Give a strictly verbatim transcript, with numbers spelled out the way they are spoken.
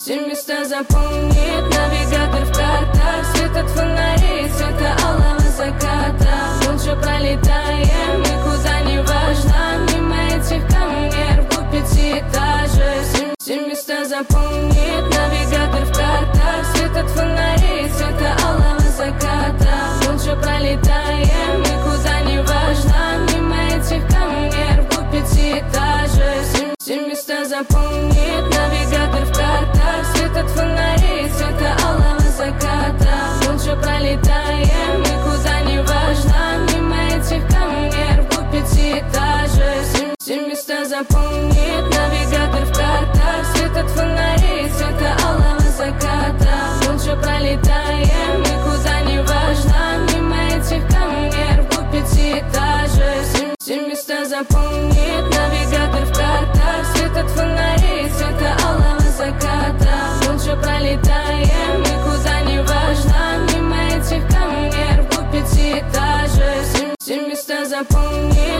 Все места запомнит навигатор в картах. Светят фонари, цвета алого заката. Лучше пролетаем, никуда не важно. Мимо этих камер вглубь пятиэтажек. Все, все места запомнит навигатор в картах. Светят фонари, цвета алого заката. Лучше пролетаем, никуда не важно. Мимо этих камер вглубь пятиэтажек. Все, все места запомнит навигатор в картах. Светят фонари, цвета алого заката. Лучше пролетаем, никуда не важно. Мимо этих камер вглубь пятиэтажек. Все, все места запомнит навигатор в картах. Светят фонари, цвета алого заката. Лучше пролетаем, никуда не важно. Мимо этих камер вглубь пятиэтажек. Все, все места запомнит навигатор в картах. Светят фонари, цвета алого заката. Лучше пролетаем, никуда не важно. Мимо этих камер вглубь пятиэтажек. Все, все места запомнит